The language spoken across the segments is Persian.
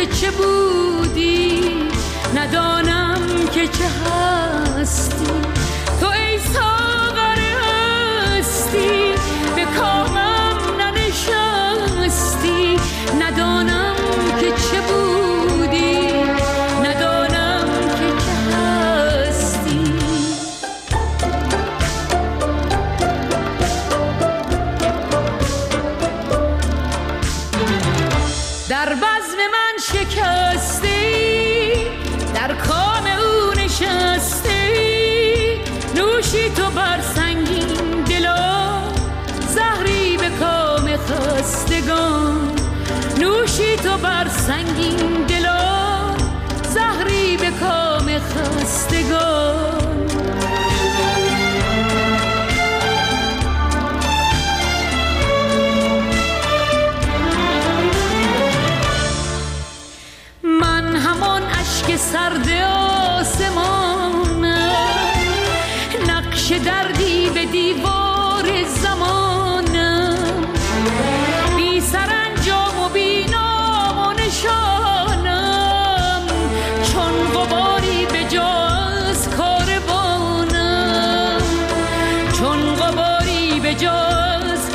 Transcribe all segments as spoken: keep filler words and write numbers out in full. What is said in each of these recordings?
چه بودی، ندانم که چه هستی. تو ای ساغر هستی به کامم ننشستی، ندانم که چه بودی، ندانم که چه هستی. در بزم من شکستی، در کام او نشستی، نوشی تو بر سنگین دلا، زهری به کام خستگان. نوشی تو بر سنگین دلا، زهری به کام خستگان. من همان اشک سرد آسمانم، نقش دردی به دیوار زمانم، بی سرانجام و بی نام و نشانم، چون غباری به جا از کاروانم، چون غباری به جا از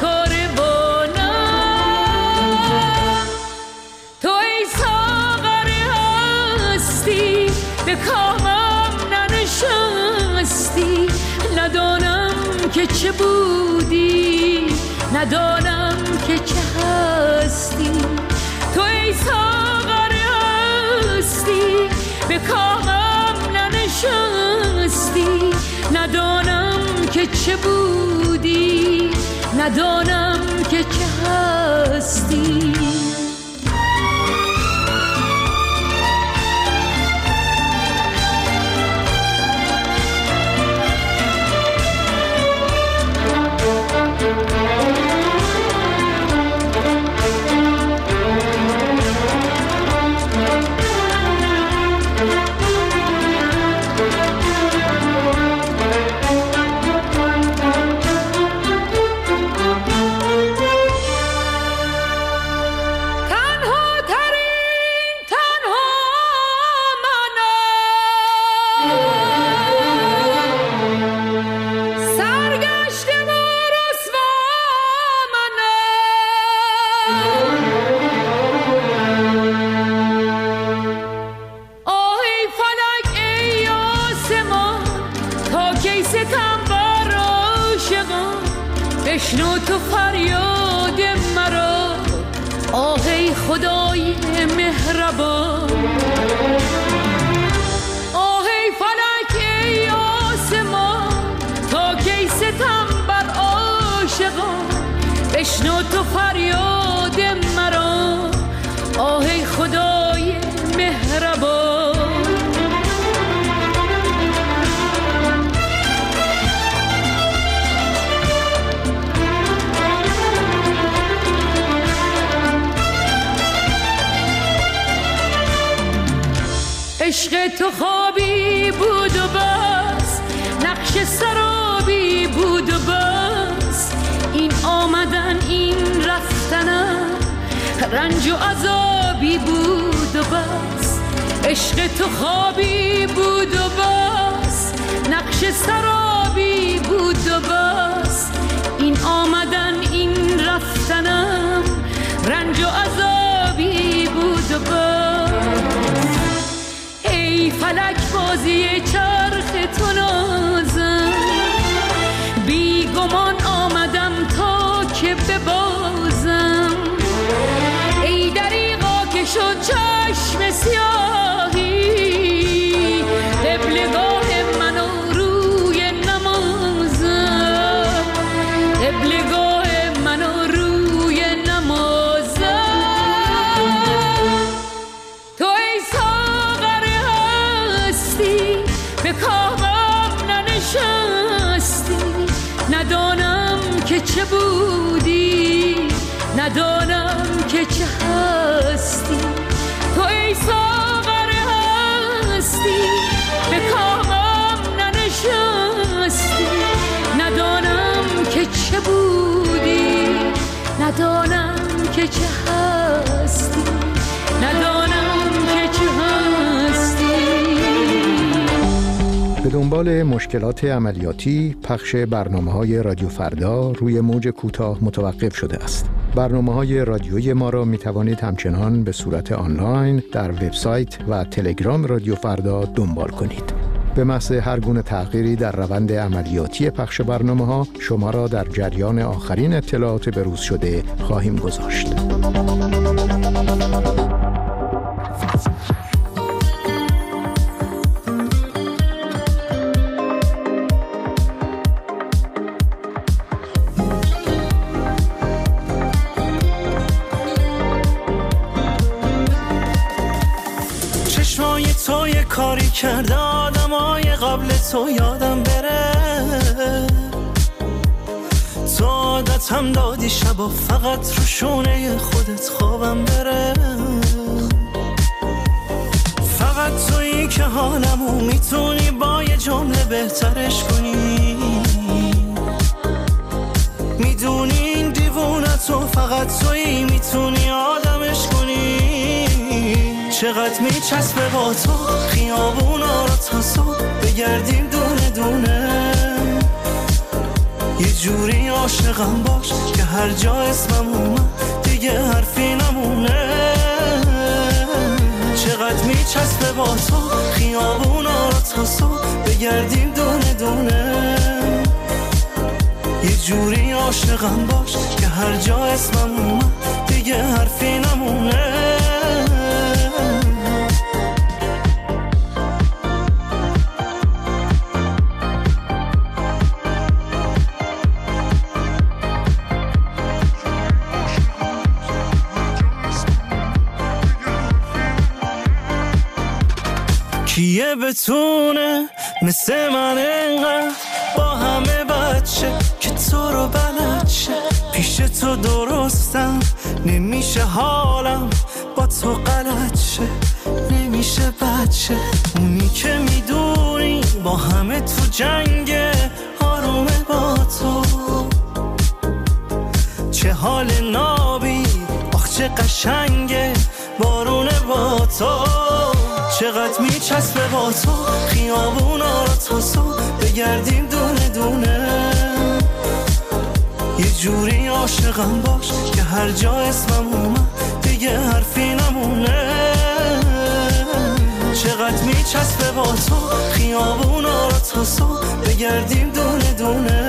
کاروانم. تو ای ساغر هستی به کامم ننشستی، ندانم که چه بودی، ندانم که چه هستی. تو ای ساغر هستی به کامم ننشستی، ندانم که چه بودی، ندانم که چه هستی. بشنو تو فریاد مرا، آه ای خدای مهربان. آه ای فلک ای آسمان، تا کی ستم بر عاشقان. بشنو تو فریاد مرا، آه ای خدای مهربان. عشق تو خوابی بود و بس، نقش سرابی بود و بس، این آمدن این رفتنم رنج و عذابی بود و بس. عشق تو خوابی بود و بس، نقش سرابی بود و بس، این آمدن این رفتنم رنج و عذابی بود و بس. ای فلک بازی چرخ تو نازم، بی گمان آمدم تا که ببازم. ای دریغا که شد چشم سیاهی، قبلگاه منو روی نمازم، قبلگاه منو روی نمازم. تو ای ساغر هستی به کامم ننشستی، ندانم که چه بودی، ندانم که چه هستی. تو ای ساغر هستی به کامم ننشستی، ندانم که چه بودی، ندانم که چه هستی، ندانم دنبال مشکلات عملیاتی، پخش برنامه‌های رادیو فردا روی موج کوتاه متوقف شده است. برنامه‌های رادیویی ما را می‌توانید همچنان به صورت آنلاین در وبسایت و تلگرام رادیو فردا دنبال کنید. به محض هر گونه تغییری در روند عملیاتی پخش برنامه‌ها شما را در جریان آخرین اطلاعات بروز شده خواهیم گذاشت. تو یه کاری کرده آدمای قبل تو یادم بره، تو عادت هم دادی شبا فقط رو شونه خودت خوابم بره. فقط تویی که حالمو میتونی با یه جمله بهترش کنی، میدونی این دیوونتو فقط تویی میتونی آدمش کنی. چقدر میچسبه با تو خیابونا رو تا صبح بگردیم دونه دونه، یه جوری عاشقم باش که هر جا اسمم اومد دیگه حرفی نمونه. چقدر میچسبه با تو خیابونا رو تا صبح بگردیم دونه دونه، یه جوری عاشقم باش که هر جا اسمم اومد دیگه حرفی نمونه. کیه بتونه مثل من انقدر با همه بچه که تو رو بلد شه، پیش تو درستم نمیشه حالم با تو غلط شه، نمیشه بچه اونی که میدونی با همه تو جنگه آرومه با تو. چه حال نابی آخ چه قشنگه بارونه با تو. چقدر میچسبه با تو خیابونا رو تا صبح بگردیم دونه دونه، یه جوری عاشقم باش که هر جا اسمم اومد دیگه حرفی نمونه. چقدر میچسبه با تو خیابونا رو تا صبح بگردیم دونه دونه،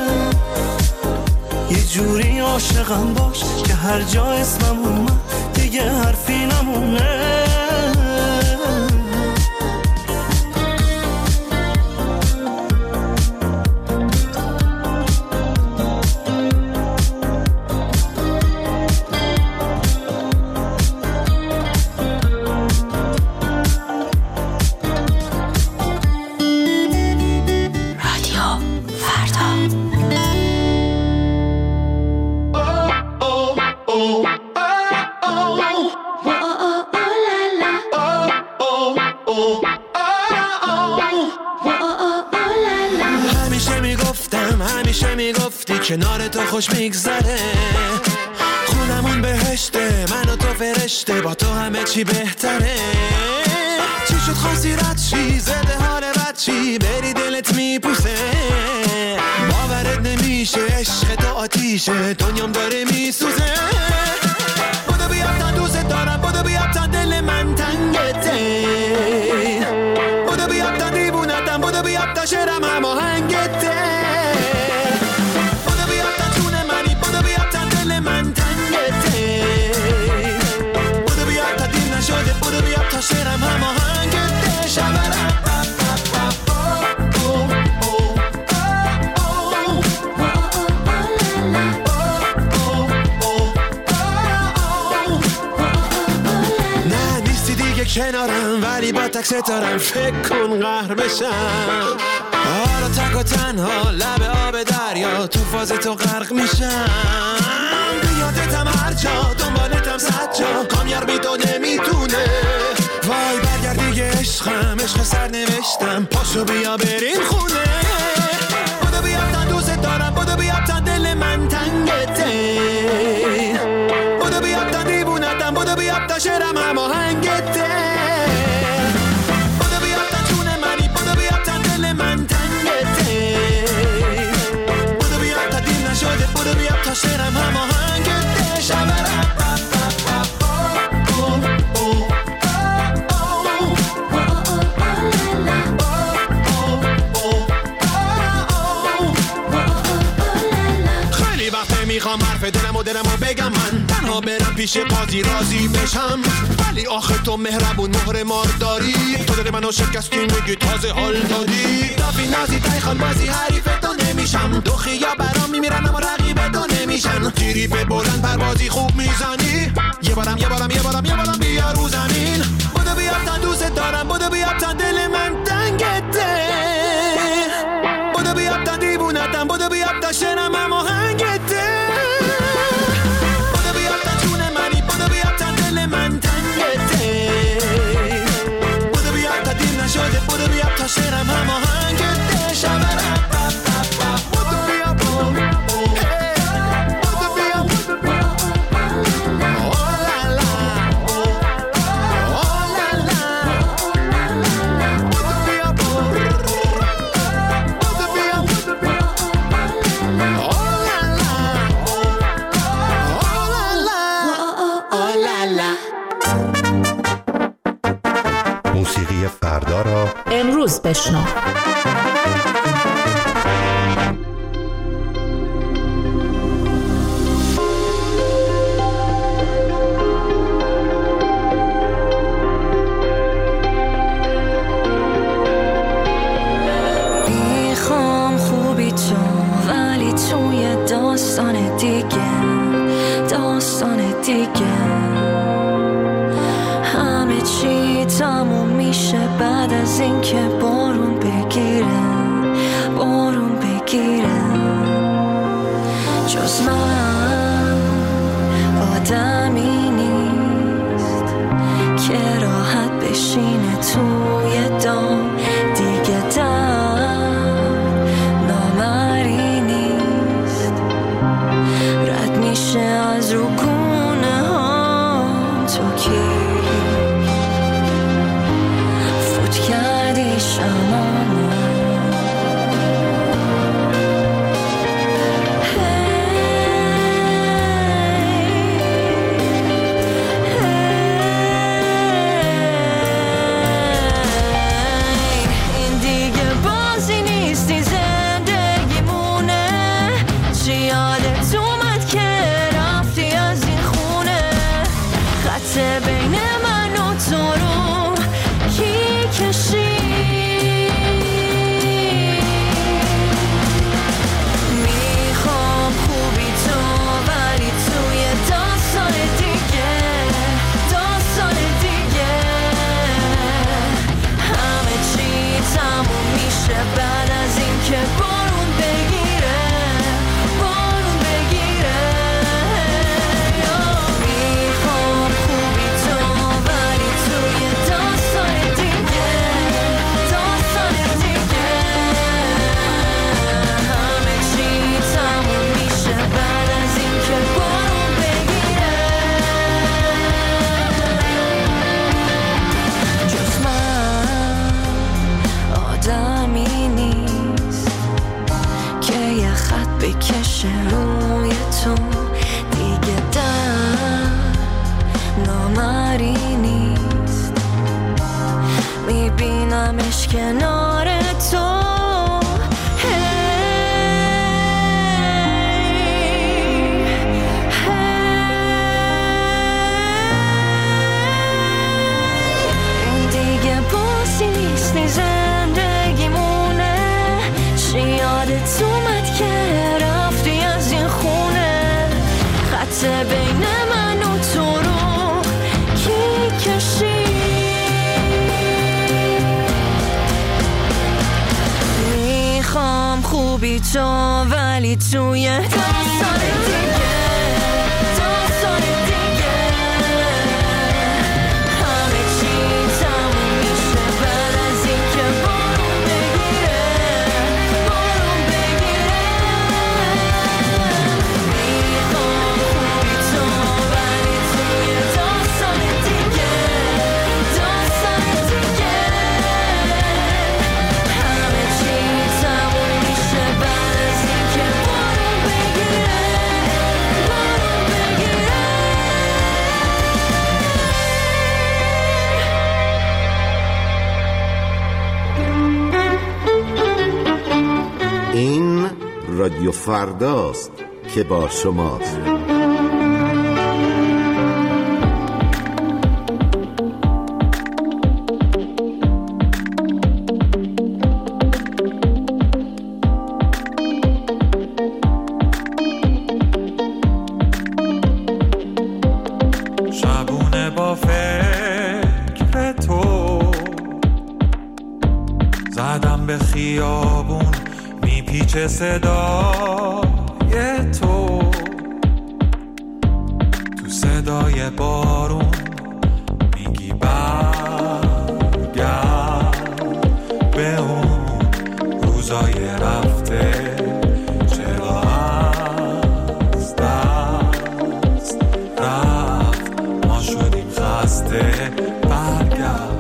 یه جوری عاشقم باش که هر جا اسمم اومد دیگه حرفی نمونه. کنار تو خوش میگذره، خونمون بهشته، من و تو فرشته، با تو همه چی بهتره. چی شد خواستی رد چی زده حال بد چی بری دلت میپوسه، باورت نمیشه عشق تو آتیشه دنیام داره میسوزه. بودو بیاب تا دوست دارم، بودو بیاب تا دل من تنگته، بودو بیاب تا دیوونتم، بودو بیاب تا شعرم هماهنگته. بودو بیاب تا شعرم هماهنگته شبرم. نه نیستی دیگه کنارم ولی با تک ستارم فکر کن قهر بشم. حالا تک و تنها لب آب دریا تو فاز تو غرق میشم. بیادتم هر جا دنبالتم صد جا کامیار بی تو نمیتونه. وای برگرد دیگه عشقم عشق سر نوشتم پاشو بیا بریم خونه. بودو بیاب تا دوست دارم، بودو بیاب تا دل من تنگته، بودو بیاب تا دیوونتم، بودو بیاب تا شعرم هماهنگته، بودو بیاب تا جون منی، بودو بیاب تا دل من پیش قاضی راضی بشم، ولی آخه تو مهربون مهر مار داری، تو دل منو شکستی میگی تازه حال دادی. دافی نازی تایخان بازی حریف تو نمیشم، دوخی یا برام میمیرن اما رقیب تو نمیشن. تیری به بلند پروازی خوب میزنی، یه بارم یه بارم یه بارم یه بارم بیا رو زمین. بودو بیا تا دوست دارم، بودو بیا تا دل من تنگته، بودو بیا تا دیوونتم، بودو بیا تا شنم اما هنگته، بودو بیا تا جون منی، بودو بیا تا دل من تنگته، بودو بیا تا دیر نشده، بودو بیا تا شنم اما هنگته. شبرم بودو بیا بودو بیا موسیقی فردا را امروز بشنو. میخوام خوبی تو، ولی توی داستان دیگه، داستان دیگه همه چی تموم میشه بعد از اینکه بارون بگیره، بارون بگیره. جز من آدمی نیست که راحت بشینه توی دام، دیگه درد نامری نیست، رد میشه از رو گونه هم. تو کی فوت کردی شمامو، این دیگه بازی نیستی، زندگیمونه. چی یادت اومد که رفتی از این خونه، خط بین من و تو رو کی کشی؟ میخوام خوبی تو، ولی توی داستان دیگه، داستان دیگه همه چی تموم میشه بعد از اینکه بارون بگیره، بارون بگیره. میخوام خوبی تو، ولی توی داستان دیگه، داستان دیگه همه چی تموم میشه بعد از اینکه بارون بگیره. جز من آدمی نیست که یه خط بکشه روی تو، دیگه درد نامری نیست، میبینمش کنار تو. این دیگه بازی نیستی، زندگیمونه. چی یادت اومد که رفتی از این خونه، خط بین من و تو رو کی کشی؟ میخوام خوبی تو، ولی توی داستان دیگه، داستان دیگه همه چی تموم میشه بعد از اینکه بارون بگیره، بارون بگیره. میخوام خوبی تو، ولی توی داستان دیگه، داستان دیگه همه چی تموم میشه بعد از اینکه بارون بگیره، بارون بگیره. این رادیو فرداست که با شماست. به خیابون میپیچه صدای تو، تو صدای بارون میگی برگرد به اون روزای رفته، چرا از دست رفت ما شدیم خسته. برگرد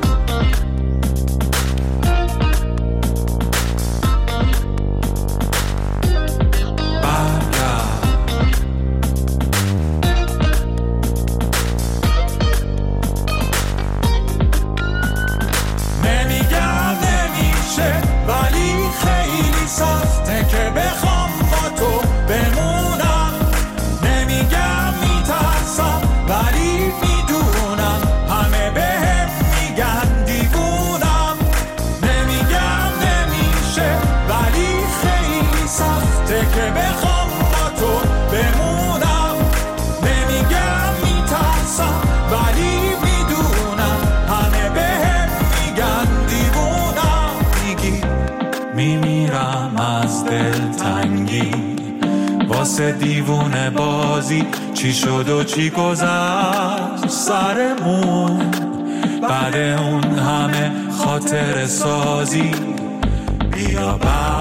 سخته که بخوام با تو بمونم، نمیگم میترسم ولی میدونم همه بهم میگن دیوونم، نمیگم نمیشه ولی خیلی سخته که بخوام با تو بمونم، نمیگم میترسم ولی میدونم همه بهم میگن دیوونم. میگی میمیرم از دلتنگی واسه دیوونه بازی، چی شد و چی گذشت سرمون بعد اون همه خاطر سازی. بیا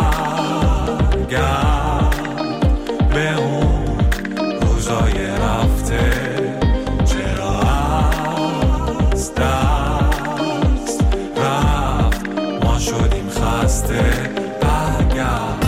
برگرد به اون روزای رفته، چرا از دست رفت ما شدیم خسته. برگرد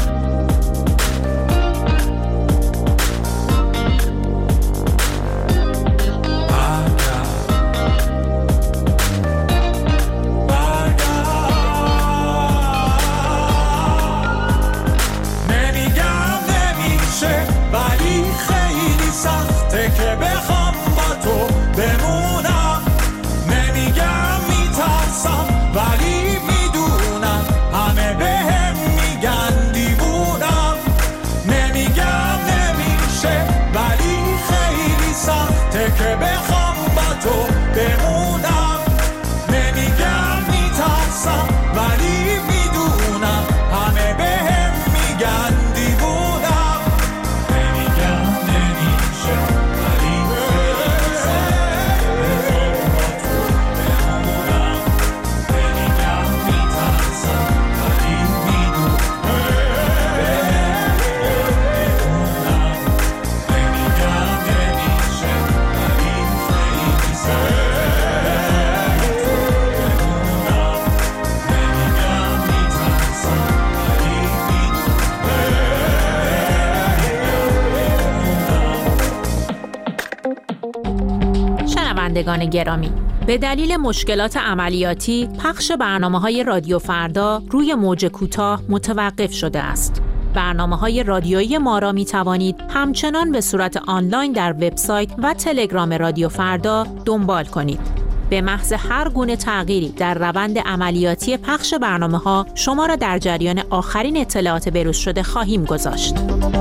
سخته که بخوام با تو بمونم، نمیگم میترسم ولی میدونم همه بهم میگن دیوونم، نمیگم نمیشه ولی خیلی سخته که بخوام با تو بمونم، نمیگم میترسم ولی میدونم همه بهم میگن دیوونم، نمیگم نمیشه ولی خیلی سخته شنوندگان گرامی، به دلیل مشکلات عملیاتی پخش برنامه‌های رادیو فردا روی موج کوتاه متوقف شده است. برنامه‌های رادیویی ما را می‌توانید همچنان به صورت آنلاین در وبسایت و تلگرام رادیو فردا دنبال کنید. به محض هر گونه تغییری در روند عملیاتی پخش برنامه‌ها شما را در جریان آخرین اطلاعات بروز شده خواهیم گذاشت.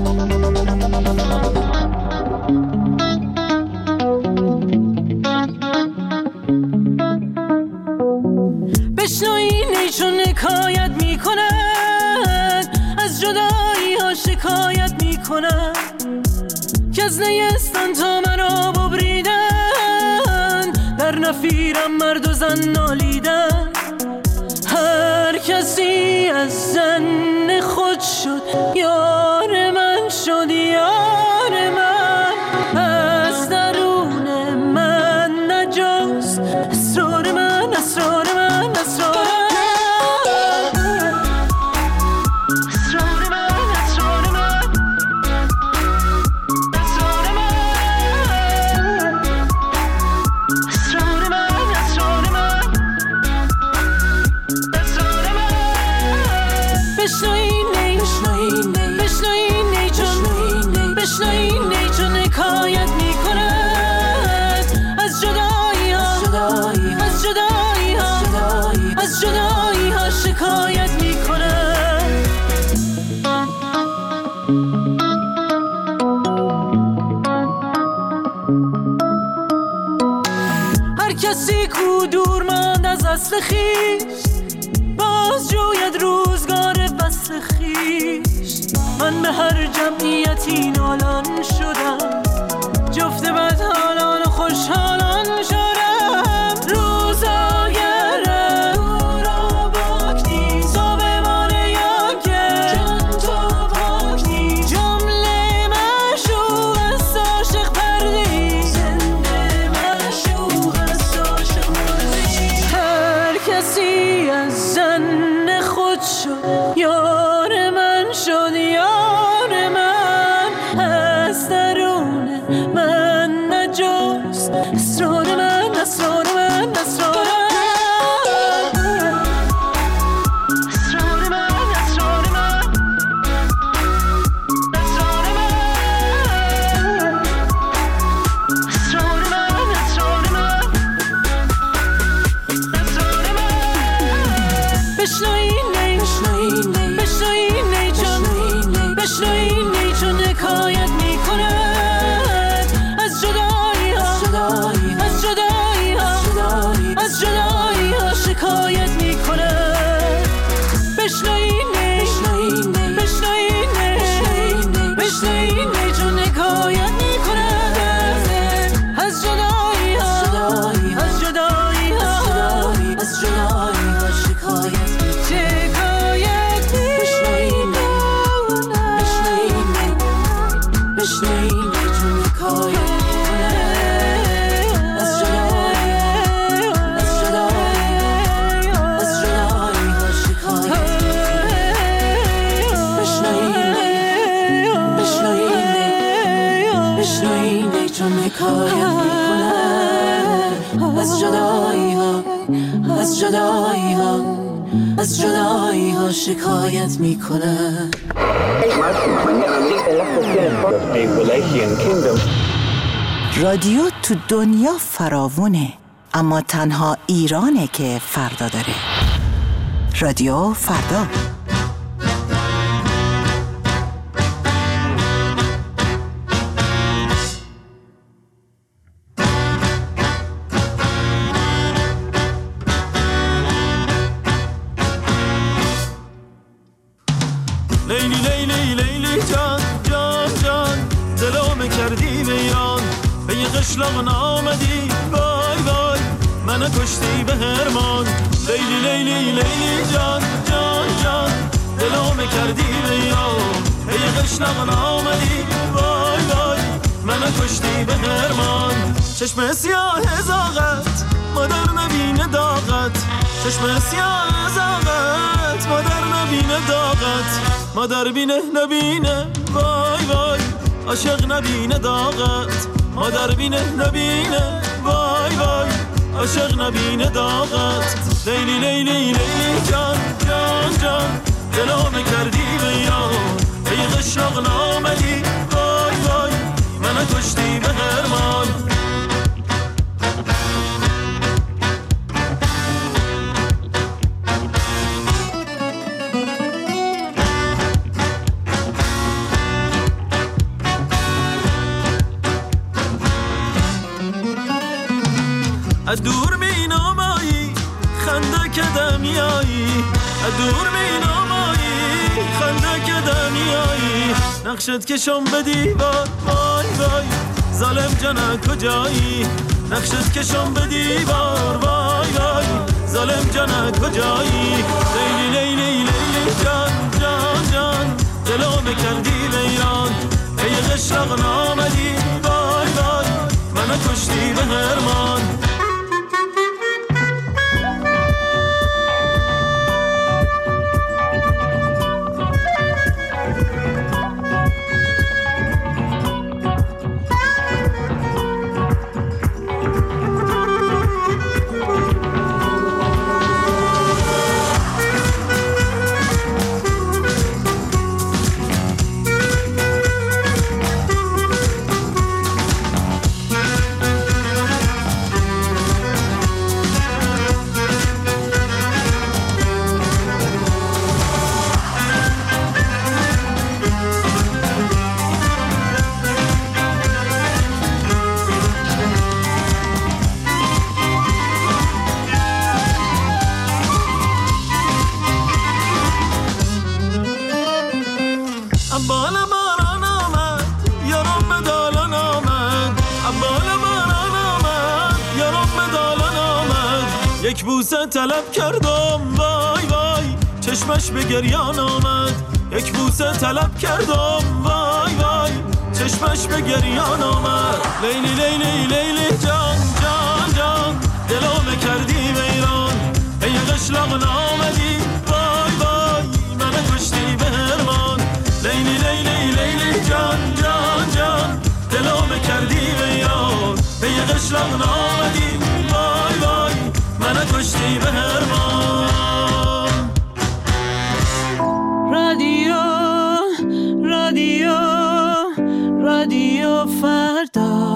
بشنوین ایشون حکایت میکنن، از جدایی ها شکایت میکنن، که از نیستان تا منو ببریدن، در نفیرم مرد و زن نالیدن، هر کسی از زن خود شد یار من شد یار من، از درون من نجاست اسرار من اسرار من اسرار جدایی ها شکایت میکنن. هر کسی کو دور ماند از اصل خویش، با باز جوید روزگار وصل خیش. من به هر جمعیتی نالان شدم، جفت بدحالان و خوشحالان شدم. روزاگرم دورا باک نیست، صابمان یاگه جان تو پاک نیست. جمله مشوق از عاشق پردی، زنده مشوق از عاشق مردی. هر کسی از زن خود شد، یار من شد، یار من از درون من نجاست. اسرار من، اسرار من، اسرار من، اسرار من، اسرار من، اسرار من، اسرار من، اسرار من، اسرار من. بشنوین نی، بشنوین نی، بشنوین نی چون، بشنوین نی چون حکایت میکند از جدایی ها، از جدایی ها، از جدایی ها شکایت میکند. بشنوین نی، بشنوین نی، بشنوین نی چون حکایت میکند از جدایی ها، از جدایی ها، از جدایی ها شکایت شکایت بشنوین نی، بشنوین نی، بشنوین نی چون حکایت از جدایی، از جدایی، از جدایی ها شکایت. بشنوین نی، بشنوین نی، بشنوین نی چون حکایت میکند از جدایی ها، از جدایی ها، از جدایی ها شکایت میکند. رادیو تو دنیا فراوونه، اما تنها ایرانه که فردا داره. رادیو فردا. لیلی لیلی لیلی جان جان جان، دلم کردی ویران، به یه قشلاق نامدی وای وای، منو کشتی به هرمان. لیلی لیلی لیلی جان جان جان، دلم کردی ویران، به یه قشلاق نامدی وای وای، منو کشتی به هرمان. چشم سیاه زاغت مادر نبینه داغت، چشم سیاه زاغت مادر نبینه داغت، مادر بینه نبینه وای وای، عاشق نبینه داغت، مادر بینه نبینه وای وای، عاشق نبینه داغت. لیلی لیلی لیلی جان جان جان، دلم کردی ویران، ای قشلاق نامدی وای وای، منو کشتی به هرمان. از دور می نامایی خنده کدمیایی، از دور می نامایی خنده کدمیایی، نقشت کشم به دیوار وای وای، ظالم جانه کجایی، نقشت کشم به دیوار وای وای، ظالم جانه کجایی. لیلی لیلی لیلی جان جان جان، دلم کردی ویران، ای قشلاق نامدی وای وای، منو کشتی به هرمان. یک بوسه طلب کردم وای وای چشمش به گریان آمد یک بوسه طلب کردم وای وای چشمش به گریان آمد لیلی لیلی لیلی جان جان جان دلو کردی ویران ای قشلاق نامدی وای وای من کشتی به هرمان لیلی لیلی لیلی جان جان جان دلو کردی ویران ای قشلاق نامدی وای وای من کشتی به هرمان رادیو رادیو رادیو فردا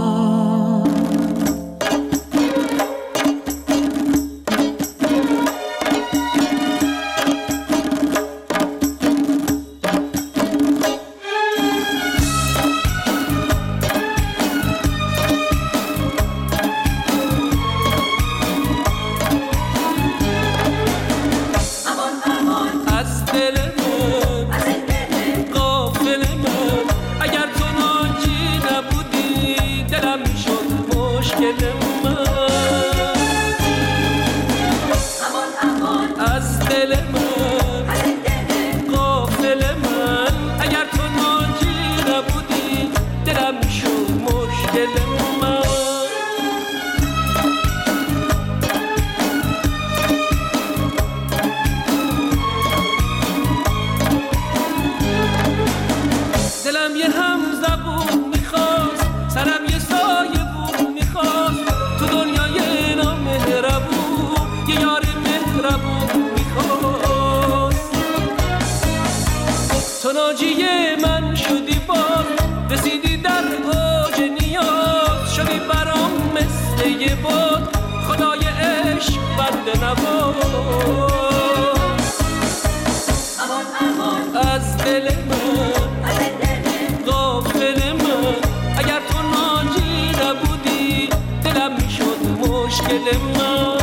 از دل من غافل من اگر تو ناجی نبودی دلم میشد مشکل من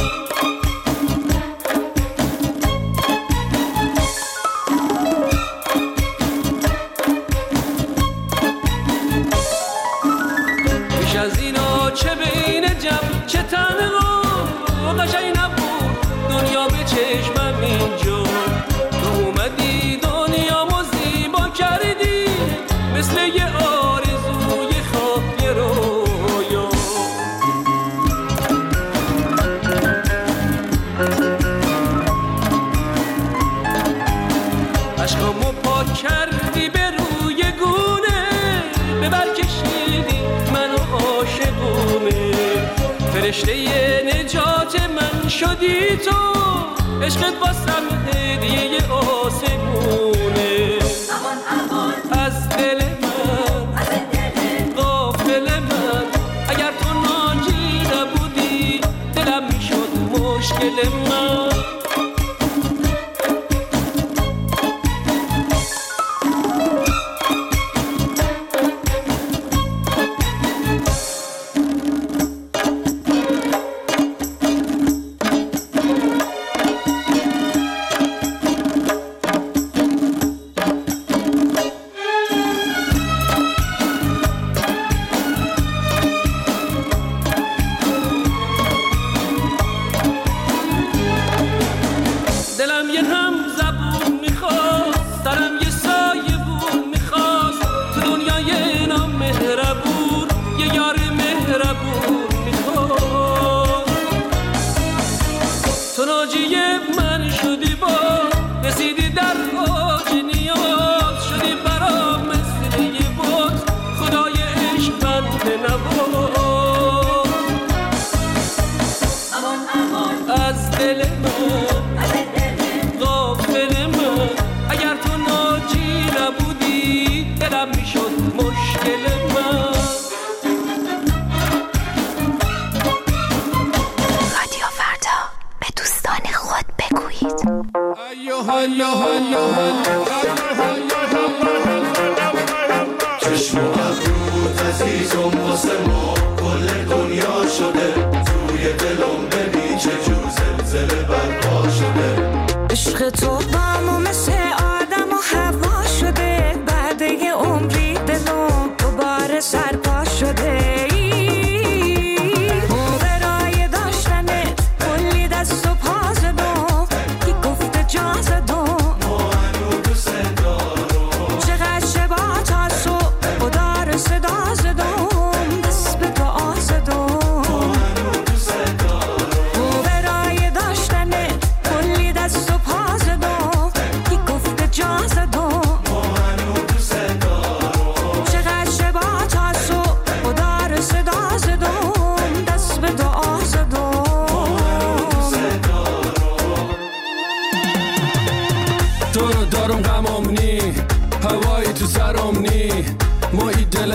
بیش از اینا چه بین جمع چه تنها قشنگ نبود دنیا به چشمم اینجا تو اومدی دنیامو زیبا کردی مثل یه آرزوی خواب یه رویا عشقامو پاک کردی به روی گونه ببر کشیدی منو عاشقونه فرشته نجات من شدی تو عشقت واسم هدیه آسمونه از دل من غافل من اگر تو ناجی نبودی دلم میشد مشکل من دست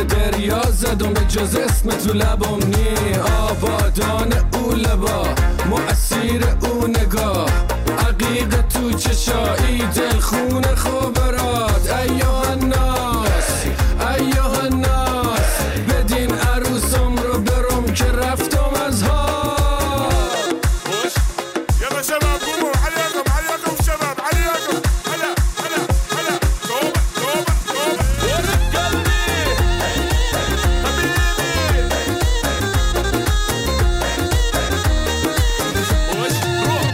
به دریا زدم به جز اسم تو لبم نی آبادان او لبا مؤثیر او نگاه عقیق تو چشایی دل خون خبرات ایوه الناس ایوه الناس بدین عروسم رو برم که رفتم از ها يلا شباب قوموا عليكم عليكم شباب عليكم هلا هلا هلا توبة توبة توبة ورد قلبي حبيبي وش روح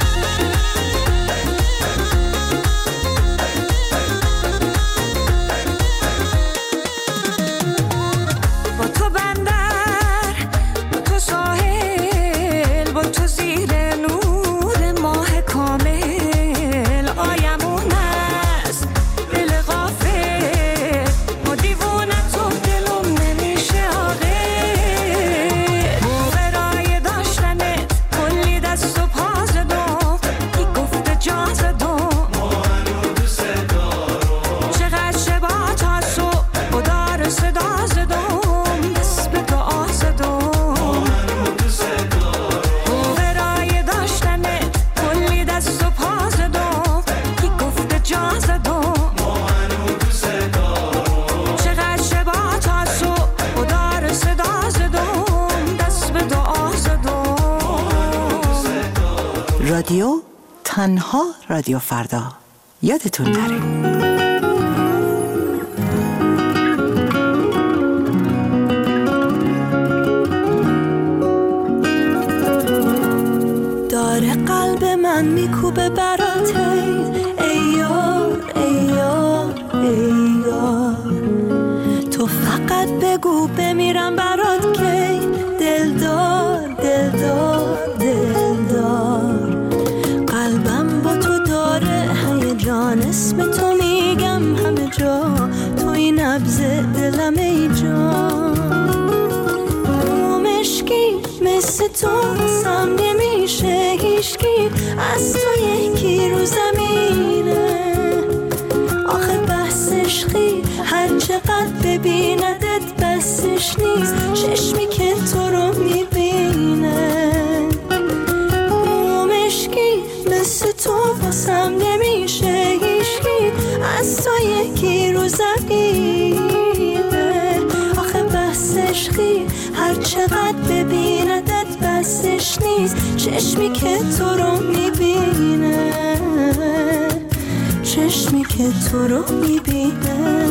با تو بندر با تو ساحل با تو زیر نور ماه کامل آیمون است دل غافل با دیوونه تو دلم نمیشه آقل برای داشتنت کلی دست و پا زدم کی گفته جا زدم چقدر شبا تا صبح با دار صدا زدم دست به دعا زدم برای داشتنت کلی دست و پا زدم کی گفته جا زدم چقدر شبا تا صبح با دار صدا زدم دست به دعا زدم رادیو تنها رادیو فردا یادتون نره. داره قلب من میکوبه برات ای یار ای یار ای یار تو فقط بگو بمیرم برات کی دلدار دلدار دلدار قلبم با تو داره هیجان اسم تو میگم همه جا توی نبض دلم ای جان مشکی مثل تو سم نمیشه هیچکی از تو یکی رو زمینه آخه بحث عشقی هر چقدر ببیندت بسش نیست چشمی که تو رو میبینه مشکی مثل تو واسم نمیشه هیچکی از تو یکی رو زمینه آخه بحث عشقی هر چقدر ببیندت بسش نیست چشمی که تو رو میبینه چشمی که تو رو میبینه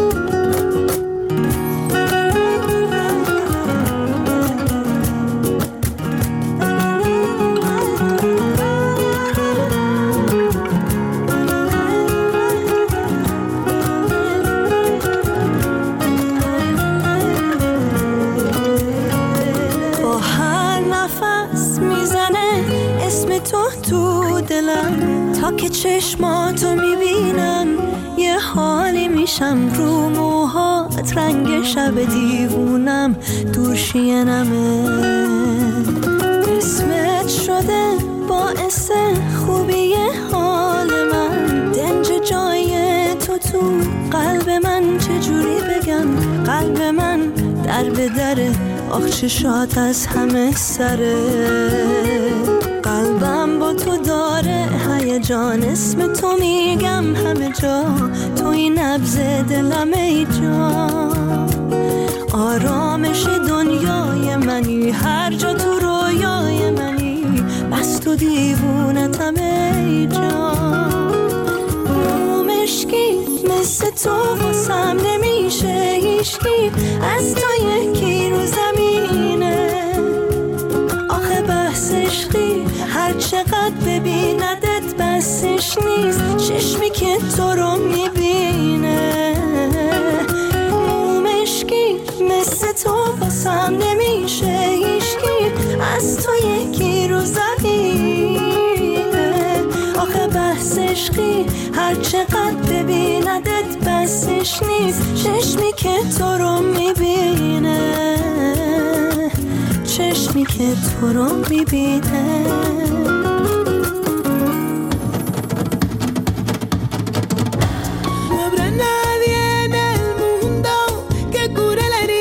تا که چشماتو میبینم یه حالی میشم رو موهات رنگ شب دیوونم دور شینمه اسمت شده باعث خوبی حال من دنج جای تو تو قلب من چجوری بگم قلب من در به دره آخ چشات از همه سره قلبم با تو داره هیجان اسم تو میگم همه جا توی نبض دلم ای جان آرامش دنیای منی هر جا تو رویای منی بس تو دیوونتم ای جان مشکی مثل تو واسم نمیشه هیچکی از تو یکی رو زمینه آخه بحث عشقی هر چقدر ببیندت بسش نیست چشمی که تو رو میبینه مشکی مثل تو واسم نمیشه هیچکی از تو یکی رو زمینه آخه بحث عشقی هر چقدر ببیندت بسش نیست چشمی که تو رو میبینه چشمی که تو رو میبینه No habrá nadie en el mundo que cure la herida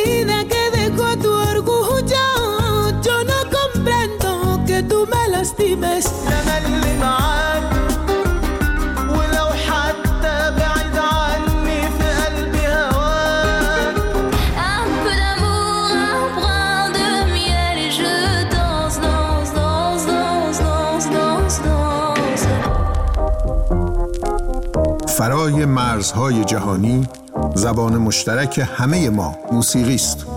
هستی بس أنا اللي معاك ولو حتى بعيد عني في قلبي هواك. Un peu d'amour, un brin de miel et je danse, danse, danse, danse, danse, danse, danse. فرای مرزهای جهانی زبان مشترک همه ما موسیقی است.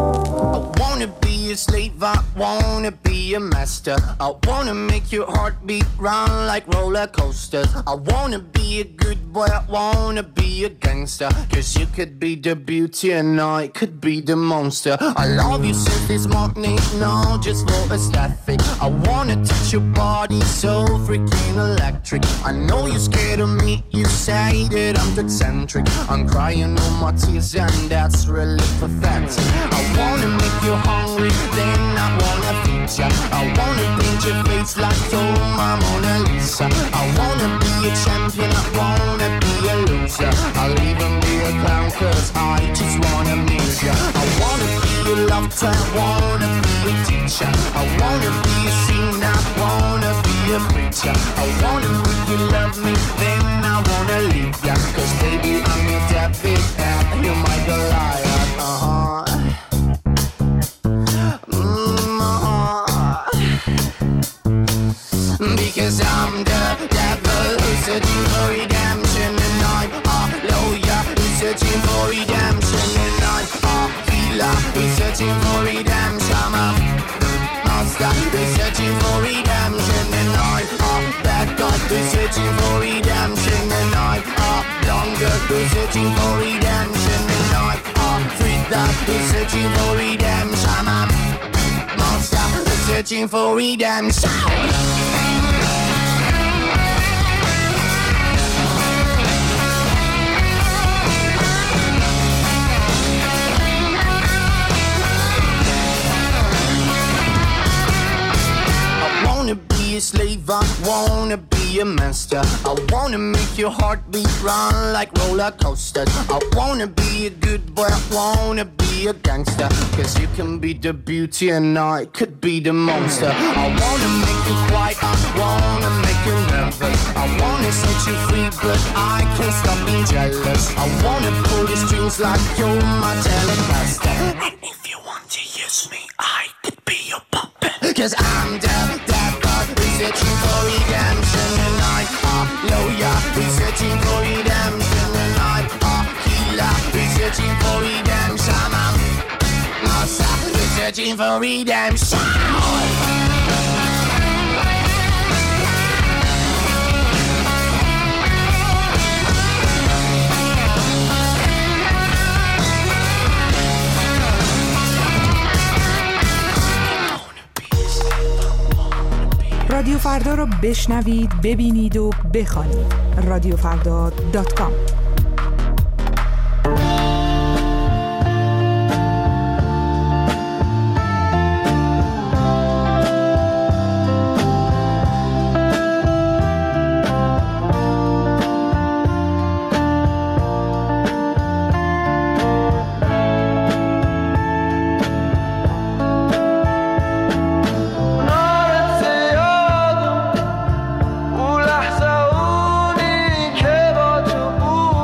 A slave, I wanna be a master. I wanna make your heartbeat run like roller coasters. I wanna be a good boy, I wanna be a gangster. Cause you could be the beauty and I could be the monster. I love you since this morning, no, just for aesthetic. I wanna touch your body so freaking electric. I know you're scared of me, you say that I'm too eccentric. I'm crying all my tears and that's really pathetic. I wanna make you hungry, then I wanna feed ya. I wanna paint your face like oh my Mona Lisa. I wanna be a champion, I wanna be a loser. I'll even be a clown cause I just wanna meet ya. I wanna be a lover, I wanna be a teacher. I wanna be a singer, I wanna be a preacher. I wanna make you love me, then I wanna leave ya. Cause baby I'm your David and you're my Goliath. Uh-huh. Because I'm the devil who's searching for redemption, and I'm a lawyer who's searching for redemption, and I'm a healer who's searching for redemption. I'm a master who's searching for redemption, and I'm a bad guy who's searching for redemption, and I'm a longer who's searching for redemption, and I'm a freedom who's searching for redemption. I'm a monster who's searching for redemption. A slave, I wanna be a master. I wanna make your heartbeat run like roller coasters. I wanna be a good boy, I wanna be a gangster. Cause you can be the beauty and I could be the monster. I wanna make you quiet, I wanna make you nervous. I wanna set you free but I can't stop being jealous. I wanna pull the strings like you're my telecaster. And if you want to use me, I could be your puppet. Cause I'm the devil who's searching for redemption, and I'm a lawyer who's searching for redemption, and I'm a healer who's searching for redemption. I'm a master who's searching for redemption. رادیو فردا رو بشنوید، ببینید و بخوانید. رادیو فردا دات کام. اون لحظه اونی که با تو بود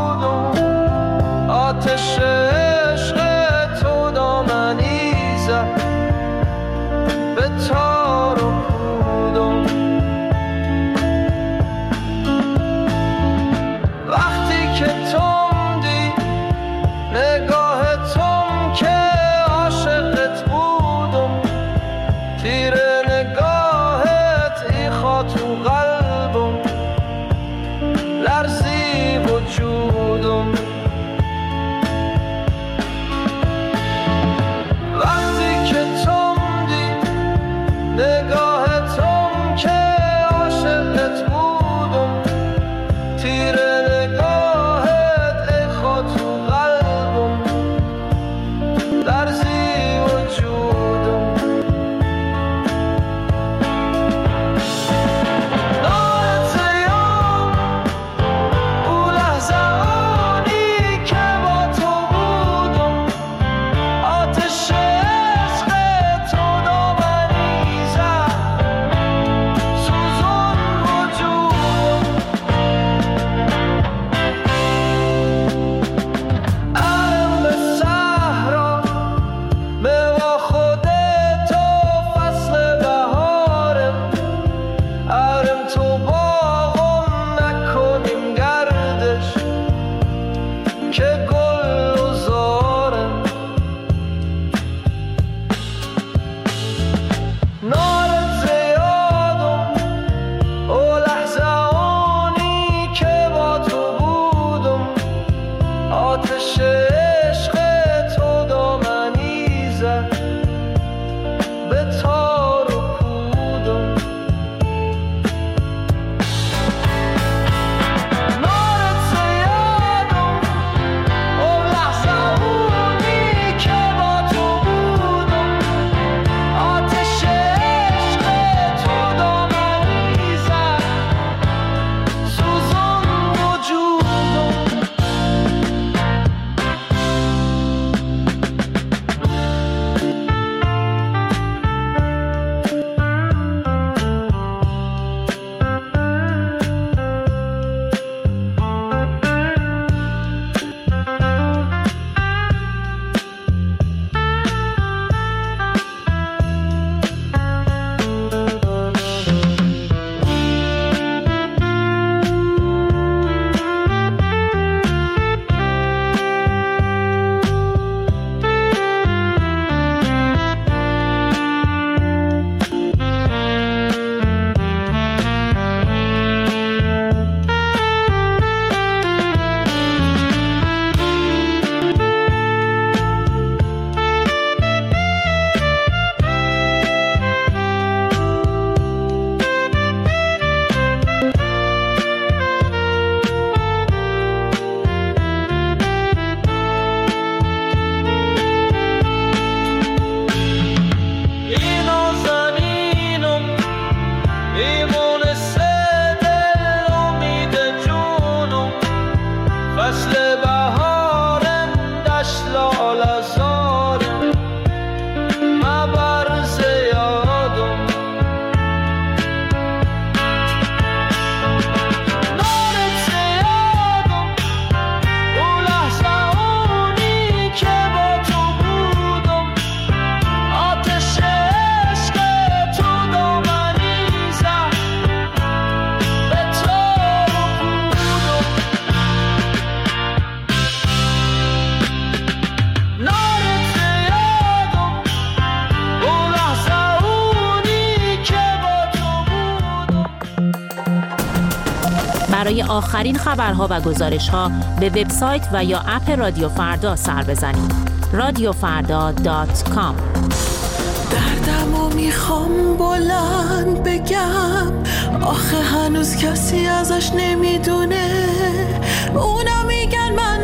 برای آخرین خبرها و گزارش‌ها به وبسایت و یا اپ رادیو فردا سر بزنید. رادیو فردا دات کام. دردمو میخوام بلند بگم، آخه هنوز کسی ازش نمیدونه. اونا میگن من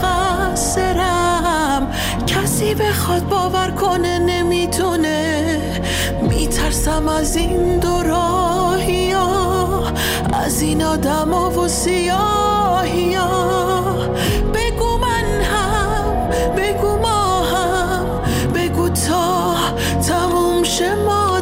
مقصرم، کسی بخواد باور کنه نمیتونه. میترسم از این دو راهی ها، از این آدم ها و سیاهی ها. بگو من هم، بگو ما هم، بگو تا تموم شه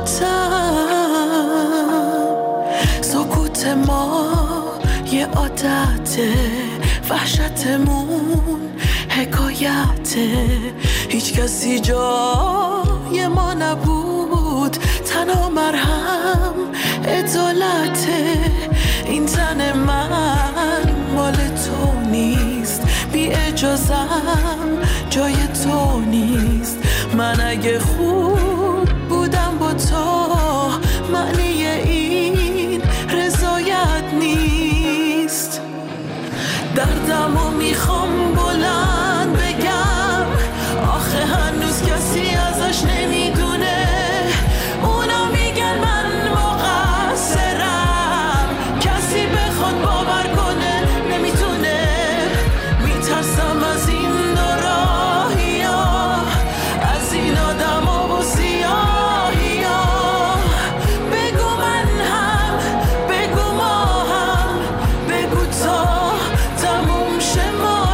ماتم. سکوت ما یه عادته، وحشتمون حکایته. هیچ کسی جای ما نبود، تنها مرهم عدالته. این تن من مال تو نیست، بی اجازم جای تو نیست. من اگه خوب بودم با تو، معنی این رضایت نیست. دردمو میخوام بلند بگم، آخه هنوز کسی ازش نمیدونه. اونا میگن من مقصرم، کسی بخواد باور کنه نمیتونه. میترسم از این دو راهی ها، از این آدم ها و سیاهی ها. بگو من هم، بگو ما هم، بگو تا تموم شه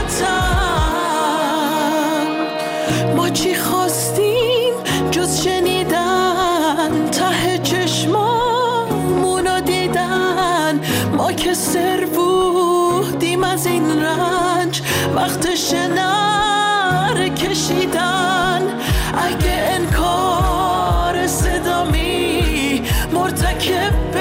ماتم. ما چی خواستیم جز شنیدن، ته چشمامونو دیدن. ما که سر بودیم از این رنج، وقتش نره کشیدن. اگه انکار صدامی مرتکب